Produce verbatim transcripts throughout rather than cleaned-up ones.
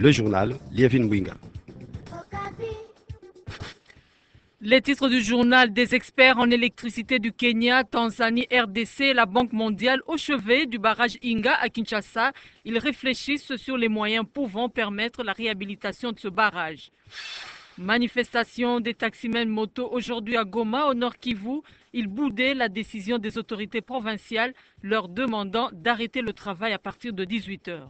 Le journal, Lievin Winga. Les titres du journal: des experts en électricité du Kenya, Tanzanie, R D C et la Banque mondiale au chevet du barrage Inga à Kinshasa. Ils réfléchissent sur les moyens pouvant permettre la réhabilitation de ce barrage. Manifestation des taximens moto aujourd'hui à Goma, au Nord Kivu. Ils boudaient la décision des autorités provinciales leur demandant d'arrêter le travail à partir de dix-huit heures.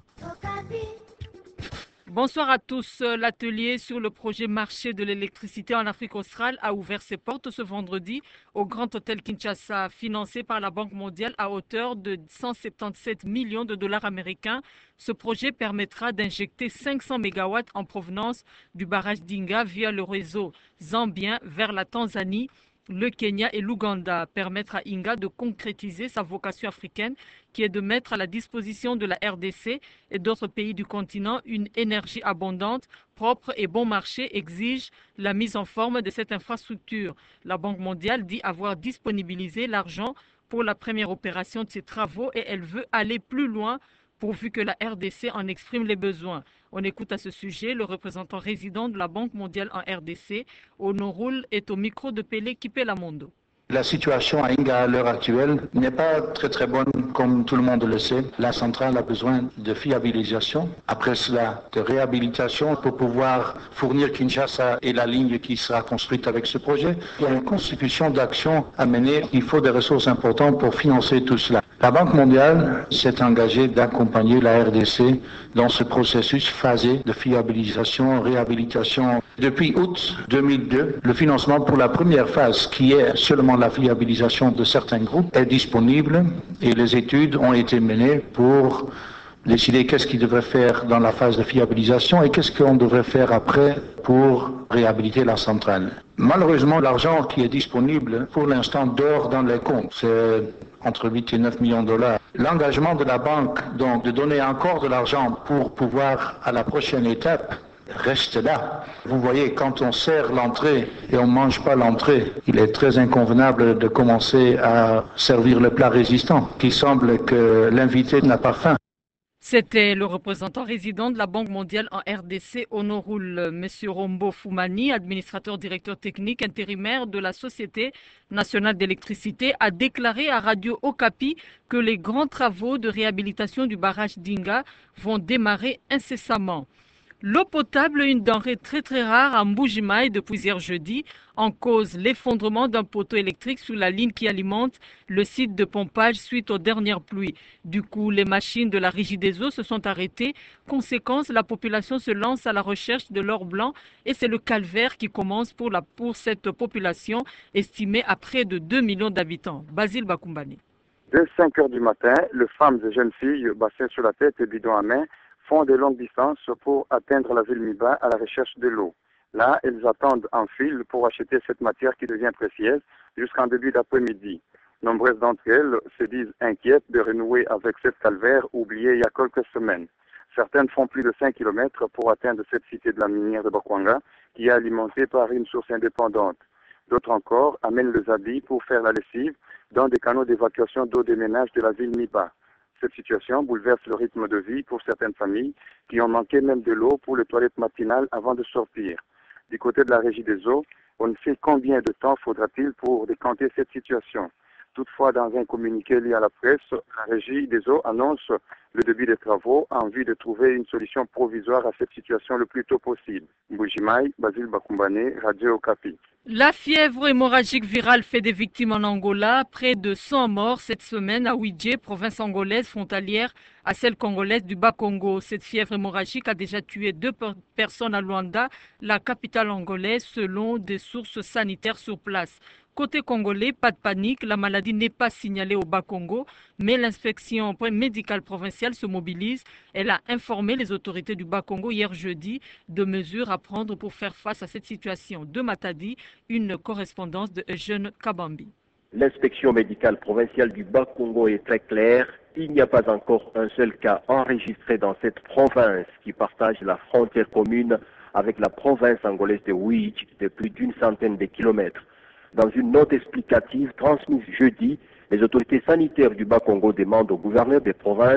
Bonsoir à tous. L'atelier sur le projet marché de l'électricité en Afrique australe a ouvert ses portes ce vendredi au Grand Hôtel Kinshasa, financé par la Banque mondiale à hauteur de cent soixante-dix-sept millions de dollars américains. Ce projet permettra d'injecter cinq cents mégawatts en provenance du barrage d'Inga via le réseau zambien vers la Tanzanie, le Kenya et l'Ouganda. Permettre à Inga de concrétiser sa vocation africaine qui est de mettre à la disposition de la R D C et d'autres pays du continent une énergie abondante, propre et bon marché exige la mise en forme de cette infrastructure. La Banque mondiale dit avoir disponibilisé l'argent pour la première opération de ces travaux et elle veut aller plus loin pourvu que la R D C en exprime les besoins. On écoute à ce sujet le représentant résident de la Banque mondiale en R D C. Honorul est au micro de Pelé Kipelamondo. La situation à Inga à l'heure actuelle n'est pas très très bonne, comme tout le monde le sait. La centrale a besoin de fiabilisation, après cela de réhabilitation pour pouvoir fournir Kinshasa et la ligne qui sera construite avec ce projet. Il y a une constitution d'action à mener. Il faut des ressources importantes pour financer tout cela. La Banque mondiale s'est engagée d'accompagner la R D C dans ce processus phasé de fiabilisation, réhabilitation. Depuis août deux mille deux, le financement pour la première phase, qui est seulement la fiabilisation de certains groupes, est disponible et les études ont été menées pour décider qu'est-ce qu'il devrait faire dans la phase de fiabilisation et qu'est-ce qu'on devrait faire après pour réhabiliter la centrale. Malheureusement, l'argent qui est disponible pour l'instant dort dans les comptes. C'est entre huit et neuf millions de dollars. L'engagement de la banque, donc, de donner encore de l'argent pour pouvoir, à la prochaine étape, reste là. Vous voyez, quand on sert l'entrée et on ne mange pas l'entrée, il est très inconvenable de commencer à servir le plat résistant, qui semble que l'invité n'a pas faim. C'était le représentant résident de la Banque mondiale en R D C, Honorul M. Rombo Foumani, administrateur directeur technique intérimaire de la Société nationale d'électricité, a déclaré à Radio Okapi que les grands travaux de réhabilitation du barrage d'Inga vont démarrer incessamment. L'eau potable, une denrée très très rare à Mbujimaï depuis hier jeudi, en cause l'effondrement d'un poteau électrique sur la ligne qui alimente le site de pompage suite aux dernières pluies. Du coup, les machines de la Régie des eaux se sont arrêtées. Conséquence, la population se lance à la recherche de l'or blanc et c'est le calvaire qui commence pour, la, pour cette population estimée à près de deux millions d'habitants. Basile Bakumbani. Dès cinq heures du matin, les femmes et jeunes filles, bassin sur la tête et bidon à main, font de longues distances pour atteindre la ville Miba à la recherche de l'eau. Là, elles attendent en file pour acheter cette matière qui devient précieuse jusqu'en début d'après-midi. Nombreuses d'entre elles se disent inquiètes de renouer avec cette calvaire oubliée il y a quelques semaines. Certaines font plus de cinq kilomètres pour atteindre cette cité de la minière de Bakwanga qui est alimentée par une source indépendante. D'autres encore amènent les habits pour faire la lessive dans des canaux d'évacuation d'eau des ménages de la ville Miba. Cette situation bouleverse le rythme de vie pour certaines familles qui ont manqué même de l'eau pour les toilettes matinales avant de sortir. Du côté de la Régie des eaux, on ne sait combien de temps faudra-t-il pour décanter cette situation. Toutefois, dans un communiqué lié à la presse, la Régie des eaux annonce le début des travaux en vue de trouver une solution provisoire à cette situation le plus tôt possible. Mbujimaï, Basile Bakumbane, Radio Okapi. La fièvre hémorragique virale fait des victimes en Angola. Près de cent morts cette semaine à Ouidjé, province angolaise frontalière à celle congolaise du Bas-Congo. Cette fièvre hémorragique a déjà tué deux personnes à Luanda, la capitale angolaise, selon des sources sanitaires sur place. Côté congolais, pas de panique, la maladie n'est pas signalée au Bas-Congo, mais l'inspection médicale provinciale se mobilise. Elle a informé les autorités du Bas-Congo hier jeudi de mesures à prendre pour faire face à cette situation. De Matadi, une correspondance de Eugène Kabambi. L'inspection médicale provinciale du Bas-Congo est très claire. Il n'y a pas encore un seul cas enregistré dans cette province qui partage la frontière commune avec la province angolaise de Ouidj de plus d'une centaine de kilomètres. Dans une note explicative transmise jeudi, les autorités sanitaires du Bas-Congo demandent au gouverneur des provinces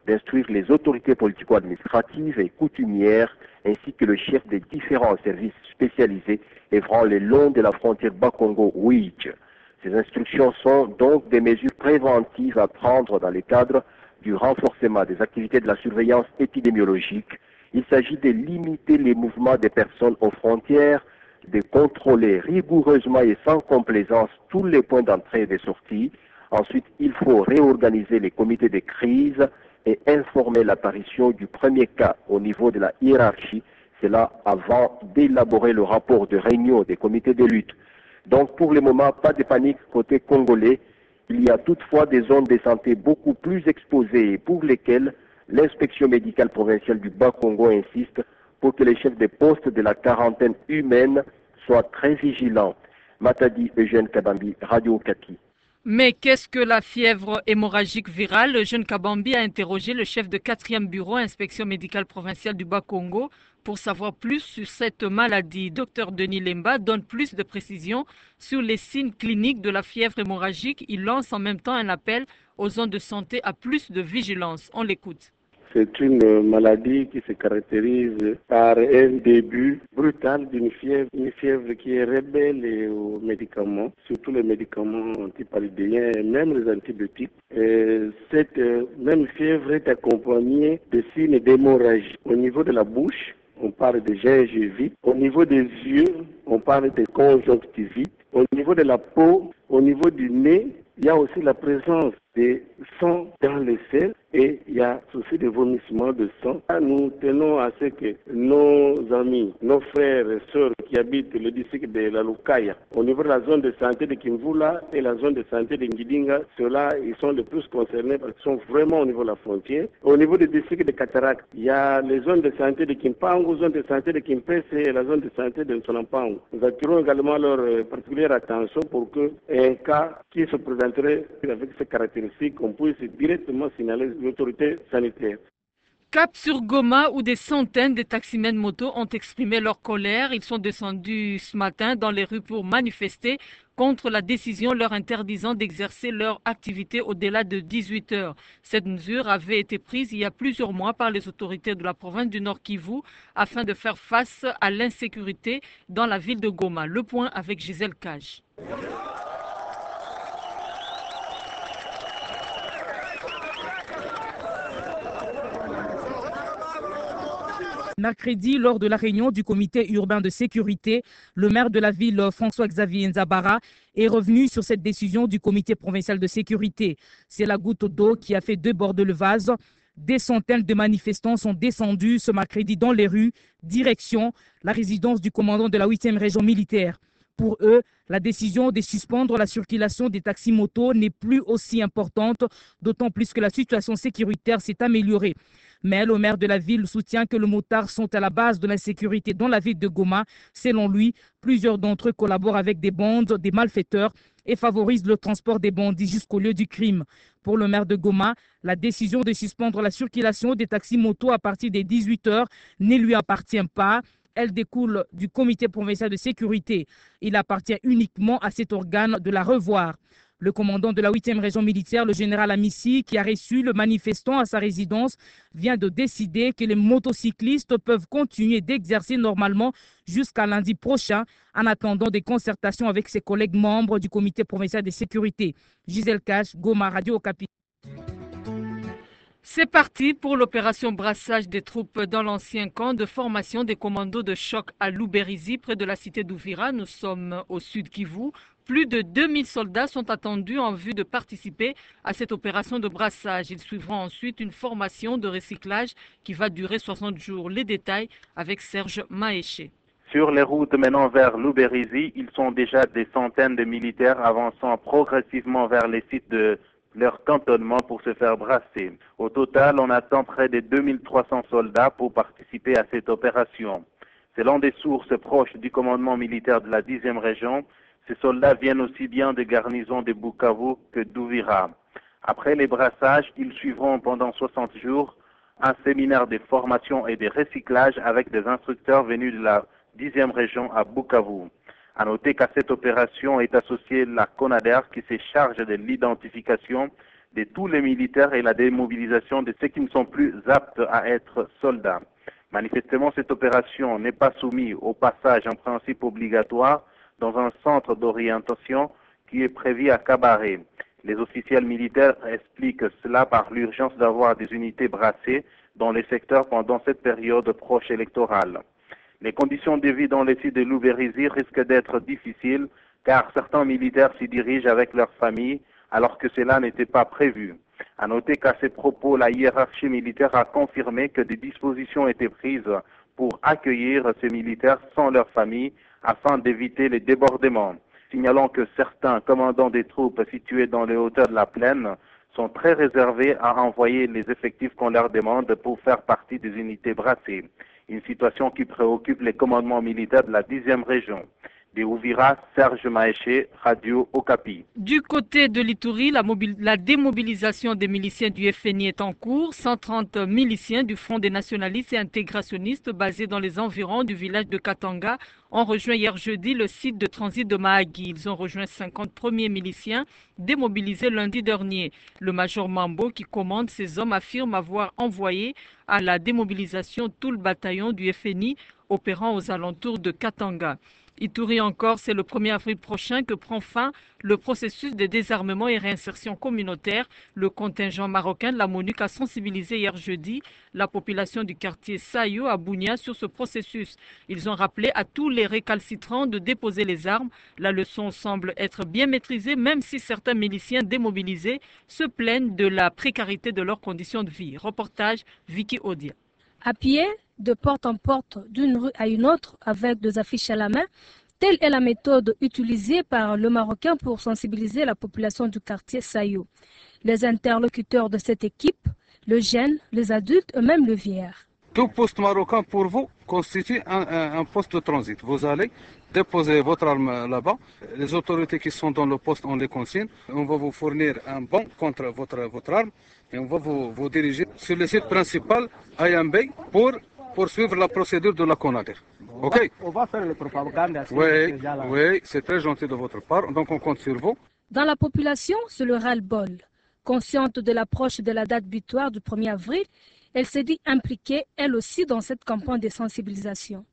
d'instruire les autorités politico-administratives et coutumières ainsi que le chef des différents services spécialisés œuvrant le long de la frontière Bakongo-Ouidj. Ces instructions sont donc des mesures préventives à prendre dans le cadre du renforcement des activités de la surveillance épidémiologique. Il s'agit de limiter les mouvements des personnes aux frontières, de contrôler rigoureusement et sans complaisance tous les points d'entrée et de sortie. Ensuite, il faut réorganiser les comités de crise et informer l'apparition du premier cas au niveau de la hiérarchie, cela avant d'élaborer le rapport de réunion des comités de lutte. Donc pour le moment, pas de panique côté congolais. Il y a toutefois des zones de santé beaucoup plus exposées et pour lesquelles l'inspection médicale provinciale du Bas-Congo insiste pour que les chefs des postes de la quarantaine humaine soient très vigilants. Matadi Eugène Kabambi, Radio Okapi. Mais qu'est-ce que la fièvre hémorragique virale? Le jeune Kabambi a interrogé le chef de quatrième bureau inspection médicale provinciale du Bas-Congo pour savoir plus sur cette maladie. Docteur Denis Lemba donne plus de précisions sur les signes cliniques de la fièvre hémorragique. Il lance en même temps un appel aux zones de santé à plus de vigilance. On l'écoute. C'est une maladie qui se caractérise par un début brutal d'une fièvre, une fièvre qui est rebelle aux médicaments, surtout les médicaments antipaludéens et même les antibiotiques. Et cette même fièvre est accompagnée de signes d'hémorragie. Au niveau de la bouche, on parle de gingivite. Au niveau des yeux, on parle de conjonctivite. Au niveau de la peau, au niveau du nez, il y a aussi la présence de sang dans les selles et il y a aussi des vomissements de sang. Nous tenons à ce que nos amis, nos frères et sœurs qui habitent le district de la Lukaya, au niveau de la zone de santé de Kimvula et la zone de santé de Ngidinga, ceux-là, ils sont les plus concernés parce qu'ils sont vraiment au niveau de la frontière. Au niveau du district de Katarak, il y a les zones de santé de Kimpangu, zone de santé de Kimpese et la zone de santé de Nsolampangu. Nous attirons également leur particulière attention pour qu'un cas qui se présenterait avec ces caractéristiques, on puisse directement signaler l'autorité sanitaire. Cap sur Goma, où des centaines de taximens moto ont exprimé leur colère. Ils sont descendus ce matin dans les rues pour manifester contre la décision leur interdisant d'exercer leur activité au-delà de dix-huit heures. Cette mesure avait été prise il y a plusieurs mois par les autorités de la province du Nord Kivu afin de faire face à l'insécurité dans la ville de Goma. Le point avec Gisèle Cage. Mercredi, lors de la réunion du comité urbain de sécurité, le maire de la ville, François-Xavier Nzabara, est revenu sur cette décision du comité provincial de sécurité. C'est la goutte d'eau qui a fait déborder le vase. Des centaines de manifestants sont descendus ce mercredi dans les rues, direction la résidence du commandant de la huitième région militaire. Pour eux, la décision de suspendre la circulation des taxis motos n'est plus aussi importante, d'autant plus que la situation sécuritaire s'est améliorée. Mais le maire de la ville soutient que les motards sont à la base de l'insécurité dans la ville de Goma. Selon lui, plusieurs d'entre eux collaborent avec des bandes, des malfaiteurs et favorisent le transport des bandits jusqu'au lieu du crime. Pour le maire de Goma, la décision de suspendre la circulation des taxis motos à partir des dix-huit heures ne lui appartient pas. Elle découle du comité provincial de sécurité. Il appartient uniquement à cet organe de la revoir. Le commandant de la huitième région militaire, le général Amissi, qui a reçu le manifestant à sa résidence, vient de décider que les motocyclistes peuvent continuer d'exercer normalement jusqu'à lundi prochain, en attendant des concertations avec ses collègues membres du comité provincial de sécurité. Gisèle Cache, Goma, Radio Okapi. C'est parti pour l'opération brassage des troupes dans l'ancien camp de formation des commandos de choc à Luberizi, près de la cité d'Ouvira. Nous sommes au sud Kivu. Plus de deux mille soldats sont attendus en vue de participer à cette opération de brassage. Ils suivront ensuite une formation de recyclage qui va durer soixante jours. Les détails avec Serge Maéché. Sur les routes menant vers Luberizi, ils sont déjà des centaines de militaires avançant progressivement vers les sites de leur cantonnement pour se faire brasser. Au total, on attend près de deux mille trois cents soldats pour participer à cette opération. Selon des sources proches du commandement militaire de la dixième région, ces soldats viennent aussi bien des garnisons de Bukavu que d'Ouvira. Après les brassages, ils suivront pendant soixante jours un séminaire de formation et de recyclage avec des instructeurs venus de la dixième région à Bukavu. À noter qu'à cette opération est associée la CONADER qui se charge de l'identification de tous les militaires et la démobilisation de ceux qui ne sont plus aptes à être soldats. Manifestement, cette opération n'est pas soumise au passage en principe obligatoire dans un centre d'orientation qui est prévu à Cabaret. Les officiels militaires expliquent cela par l'urgence d'avoir des unités brassées dans les secteurs pendant cette période proche électorale. Les conditions de vie dans les sites de Luberizi risquent d'être difficiles car certains militaires s'y dirigent avec leurs familles alors que cela n'était pas prévu. À noter qu'à ces propos, la hiérarchie militaire a confirmé que des dispositions étaient prises pour accueillir ces militaires sans leur famille afin d'éviter les débordements. Signalons que certains commandants des troupes situés dans les hauteurs de la plaine sont très réservés à envoyer les effectifs qu'on leur demande pour faire partie des unités brassées. Une situation qui préoccupe les commandements militaires de la dixième région. De Ouvira, Serge Maéché, Radio Okapi. Du côté de l'Ituri, la, la démobilisation des miliciens du F N I est en cours. cent trente miliciens du Front des nationalistes et intégrationnistes basés dans les environs du village de Katanga ont rejoint hier jeudi le site de transit de Mahagi. Ils ont rejoint cinquante premiers miliciens démobilisés lundi dernier. Le major Mambo, qui commande ces hommes, affirme avoir envoyé à la démobilisation tout le bataillon du F N I opérant aux alentours de Katanga. Ituri encore, c'est le premier avril prochain que prend fin le processus de désarmement et réinsertion communautaire. Le contingent marocain de la MONUC a sensibilisé hier jeudi la population du quartier Sayo à Bounia sur ce processus. Ils ont rappelé à tous les récalcitrants de déposer les armes. La leçon semble être bien maîtrisée, même si certains miliciens démobilisés se plaignent de la précarité de leurs conditions de vie. Reportage Vicky Odia. À pied, de porte en porte, d'une rue à une autre, avec des affiches à la main, telle est la méthode utilisée par le Marocain pour sensibiliser la population du quartier Sayo. Les interlocuteurs de cette équipe, le jeune, les adultes et même le vieillard. Tout poste marocain pour vous constitue un, un, un poste de transit. Vous allez déposer votre arme là-bas. Les autorités qui sont dans le poste, on les consigne. On va vous fournir un bon contre votre, votre arme et on va vous, vous diriger sur le site principal à Yambay pour poursuivre la procédure de la CONADER. Ok. On va faire le propagande. Oui, oui, c'est très gentil de votre part. Donc on compte sur vous. Dans la population, c'est le ras-le-bol. Consciente de l'approche de la date butoir du premier avril, elle s'est dit impliquée, elle aussi, dans cette campagne de sensibilisation.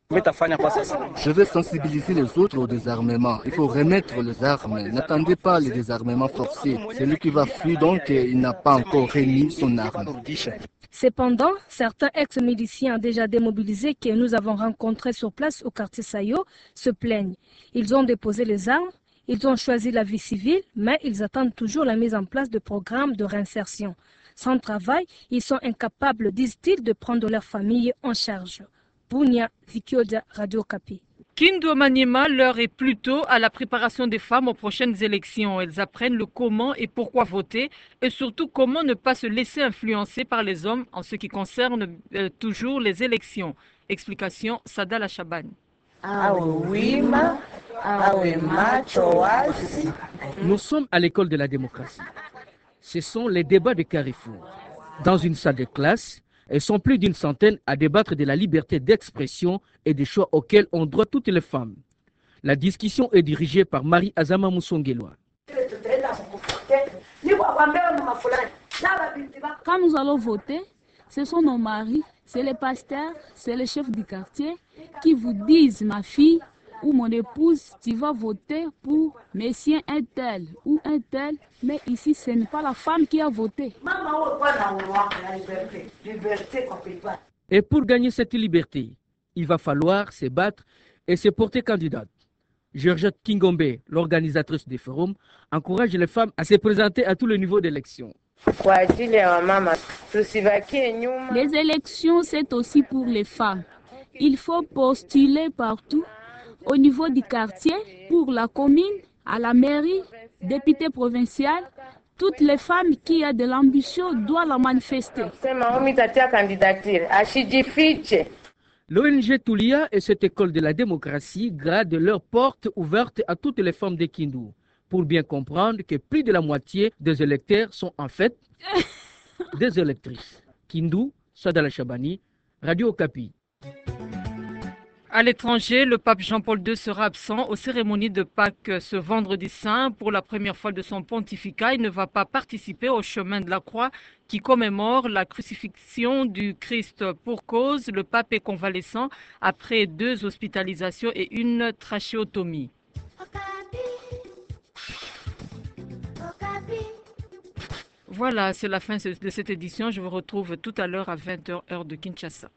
Je veux sensibiliser les autres au désarmement. Il faut remettre les armes. N'attendez pas les désarmements forcés. Celui qui va fuir, donc, il n'a pas encore remis son arme. Cependant, certains ex-miliciens déjà démobilisés que nous avons rencontrés sur place au quartier Sayo se plaignent. Ils ont déposé les armes, ils ont choisi la vie civile, mais ils attendent toujours la mise en place de programmes de réinsertion. Sans travail, ils sont incapables, disent-ils, de prendre leur famille en charge. Bounia, Vikiodia, Radio Okapi. Kindu Maniema, l'heure est plutôt à la préparation des femmes aux prochaines élections. Elles apprennent le comment et pourquoi voter et surtout comment ne pas se laisser influencer par les hommes en ce qui concerne euh, toujours les élections. Explication, Sada Lachabane. Nous sommes à l'école de la démocratie. Ce sont les débats de Carrefour. Dans une salle de classe, elles sont plus d'une centaine à débattre de la liberté d'expression et des choix auxquels ont droit toutes les femmes. La discussion est dirigée par Marie Azama Moussongueloa. Quand nous allons voter, ce sont nos maris, c'est les pasteurs, c'est les chefs du quartier qui vous disent, ma fille ou mon épouse, tu vas voter pour monsieur un tel ou un tel, mais ici ce n'est pas la femme qui a voté. Et pour gagner cette liberté, il va falloir se battre et se porter candidate. Georgette Kingombe, l'organisatrice des forums, encourage les femmes à se présenter à tous les niveaux d'élection. Les élections, c'est aussi pour les femmes. Il faut postuler partout, au niveau du quartier, pour la commune, à la mairie, député provincial. Toutes les femmes qui ont de l'ambition doivent la manifester. L'O N G Toulia et cette école de la démocratie gardent leurs portes ouvertes à toutes les femmes de Kindu, pour bien comprendre que plus de la moitié des électeurs sont en fait des électrices. Kindu, Sadala Chabani, Radio Okapi. À l'étranger, le pape Jean-Paul deux sera absent aux cérémonies de Pâques ce vendredi saint. Pour la première fois de son pontificat, il ne va pas participer au chemin de la croix qui commémore la crucifixion du Christ. Pour cause, le pape est convalescent après deux hospitalisations et une trachéotomie. Voilà, c'est la fin de cette édition. Je vous retrouve tout à l'heure à vingt heures heure de Kinshasa.